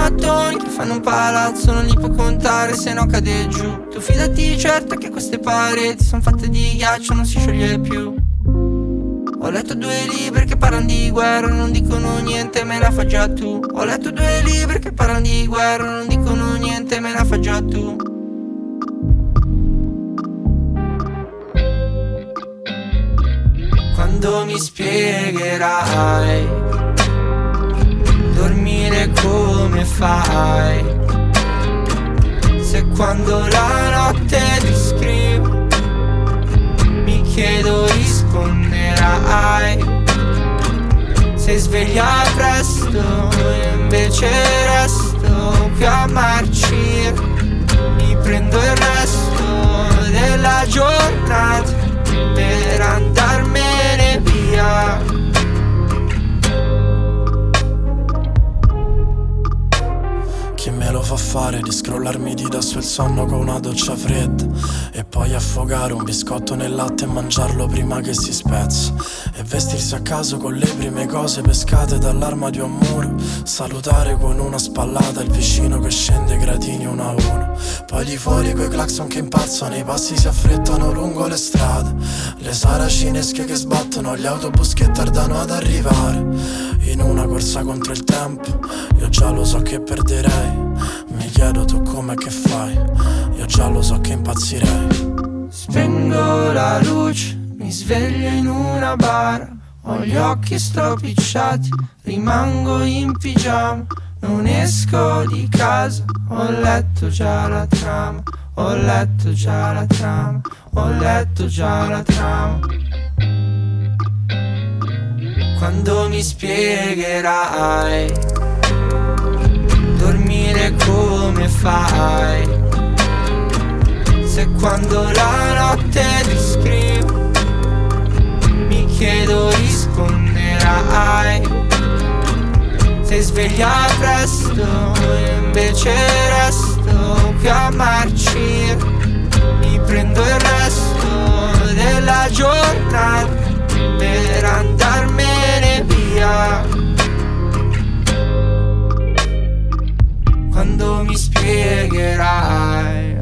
mattoni che fanno un palazzo, non li puoi contare se no cade giù. Tu fidati certo che queste pareti sono fatte di ghiaccio, non si scioglie più. Ho letto 2 libri che parlano di guerra, non dicono niente, me la fa già tu. Ho letto 2 libri che parlano di guerra, non dicono niente, me la fa già tu. Quando mi spiegherai dormire come fai, se quando la notte ti scrivo mi chiedo risponderai. Sei sveglia presto, io invece resto qui a marcire. Mi prendo il resto della giornata per andarmene via. Chi me lo fa fare di scrollarmi di dosso il sonno con una doccia fredda e poi affogare un biscotto nel latte e mangiarlo prima che si spezza, e vestirsi a caso con le prime cose pescate dall'armadio a muro, salutare con una spallata il vicino che scende i gradini uno a uno, poi di fuori quei clacson che impazzano, i passi si affrettano lungo le strade, le saracinesche che sbattono, gli autobus che tardano ad arrivare, in una corsa contro il tempo. Io già lo so che perderei, mi chiedo tu come che fai, io già lo so che impazzirei. Spengo la luce, mi sveglio in una bara, ho gli occhi stropicciati, rimango in pigiama, non esco di casa, ho letto già la trama, ho letto già la trama, ho letto già la trama. Quando mi spiegherai dormire come fai, se quando la notte ti scrivo mi chiedo risponderai. Sei sveglia presto, io invece resto qui a marcire. Mi prendo il resto della giornata per andarmene via. Quando mi spiegherai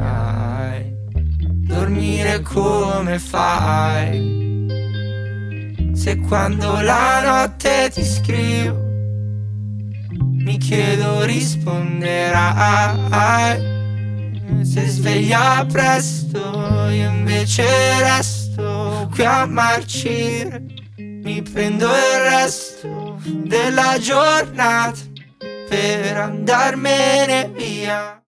dormire come fai, se quando la notte ti scrivo mi chiedo risponderai. Se sveglia presto, io invece resto qui a marcire. Mi prendo il resto della giornata per andarmene via.